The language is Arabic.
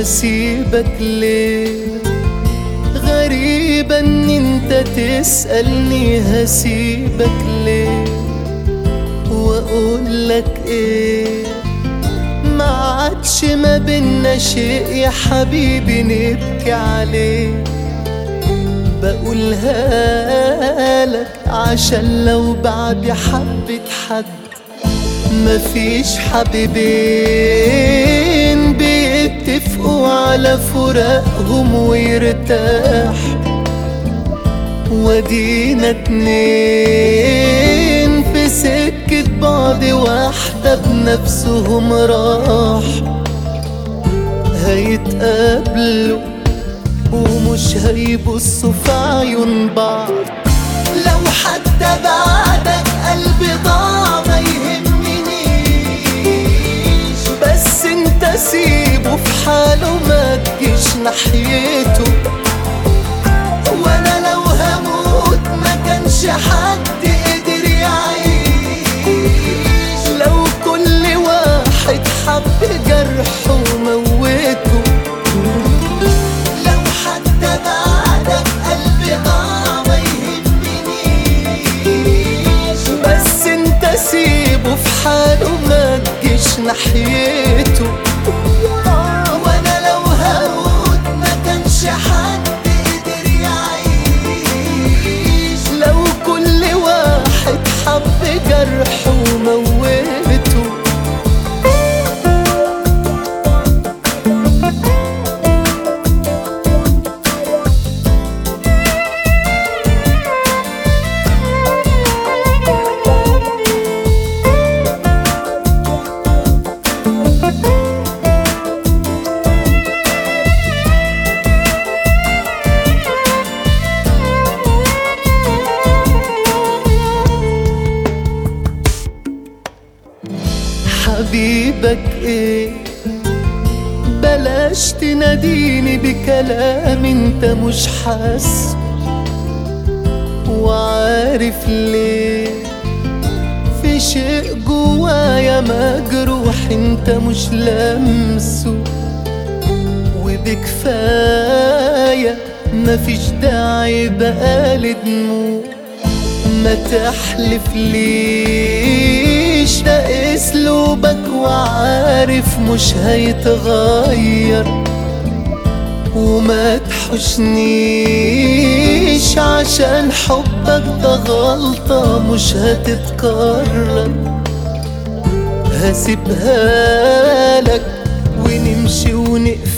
هسيبك ليه؟ غريبة ان انت تسألني هسيبك ليه، واقولك ايه؟ ما عادش ما بينا شيء يا حبيبي نبكي عليه. بقولها لك عشان لو بعد حبة حد مفيش حبيبين بيتفقوا على فراقهم ويرتاحوا، ودينا اتنين في سكة بعض واحدة بنفسهم راحوا. هيتقابلوا ومش هيبصوا في عيون بعض، لو حتى بعدك قلبي ضاع ما يهمنيش، بس انت سيبه في حاله ما تجيش ناحيته. وانا لو هموت ما كانش حد قدر يعيش، لو كل واحد حب جرحه وموته. لو حتى بعدك قلبي ضاع ما يهمنيش، بس انت سيبه في حاله ما تجيش ناحيته. وانا لو هموت ما كانش حد قدر يعيش، لو كل واحد حب جرحه وموته. حبيبك ايه؟ بلاش تناديني بكلام انت مش حاسه، وعارف ليه؟ في شيء جوايا مجروح انت مش لامسه، وبكفاية مفيش داعي بقى لدموع. ما تحلف ليش ده اسلوبك وعارف مش هيتغير، وما تحشنيش عشان حبك ده غلطة مش هتتكرر. هسيبها لك ونمشي ونقفل